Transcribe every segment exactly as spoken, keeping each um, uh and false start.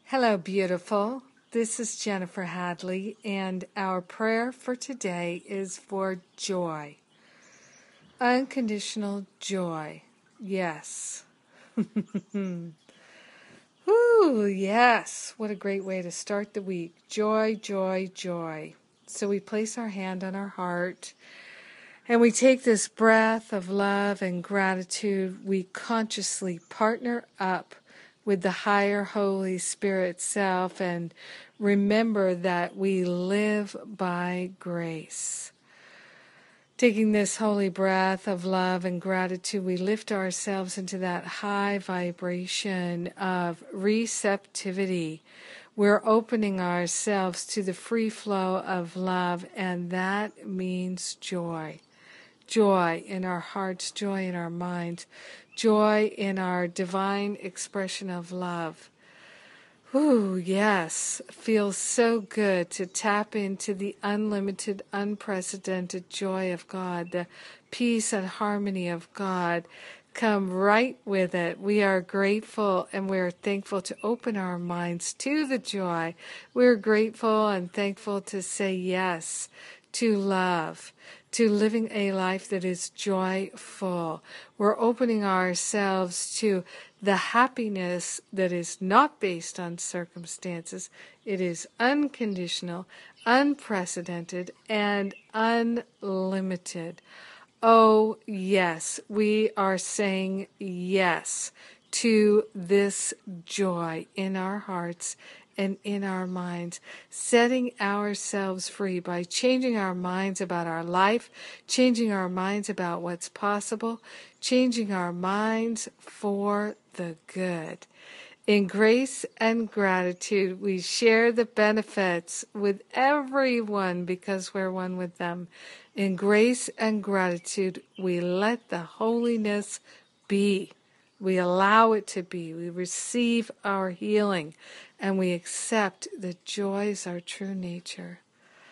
Hello, beautiful. This is Jennifer Hadley, and our prayer for today is for joy. Unconditional joy. Yes. Ooh, yes. What a great way to start the week. Joy, joy, joy. So we place our hand on our heart, and we take this breath of love and gratitude. We consciously partner up with the higher Holy Spirit self and remember that we live by grace. Taking this holy breath of love and gratitude, we lift ourselves into that high vibration of receptivity. We're opening ourselves to the free flow of love, and that means joy. Joy in our hearts, joy in our minds, joy in our divine expression of love. Ooh, yes, feels so good to tap into the unlimited, unprecedented joy of God, the peace and harmony of God. Come right with it. We are grateful and we're thankful to open our minds to the joy. We're grateful and thankful to say yes to love, to living a life that is joyful. We're opening ourselves to the happiness that is not based on circumstances. It is unconditional, unprecedented, and unlimited. Oh, yes, we are saying yes to this joy in our hearts and in our minds, setting ourselves free by changing our minds about our life, changing our minds about what's possible, changing our minds for the good. In grace and gratitude, we share the benefits with everyone because we're one with them. In grace and gratitude, we let the holiness be. We allow it to be. We receive our healing, and we accept that joy is our true nature.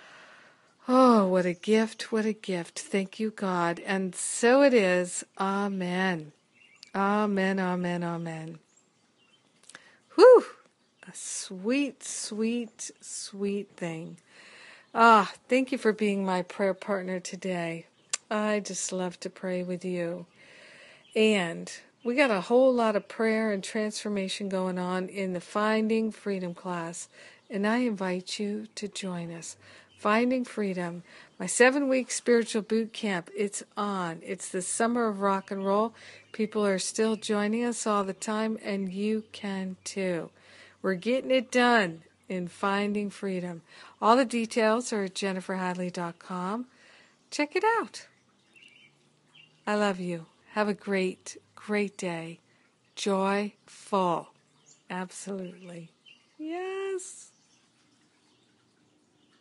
Oh, what a gift, what a gift. Thank you, God. And so it is. Amen. Amen, amen, amen. Whew! A sweet, sweet, sweet thing. Ah, thank you for being my prayer partner today. I just love to pray with you. And we got a whole lot of prayer and transformation going on in the Finding Freedom class, and I invite you to join us. Finding Freedom, my seven-week spiritual boot camp, it's on. It's the summer of rock and roll. People are still joining us all the time, and you can too. We're getting it done in Finding Freedom. All the details are at jennifer hadley dot com. Check it out. I love you. Have a great, great day. Joyful. Absolutely. Yes.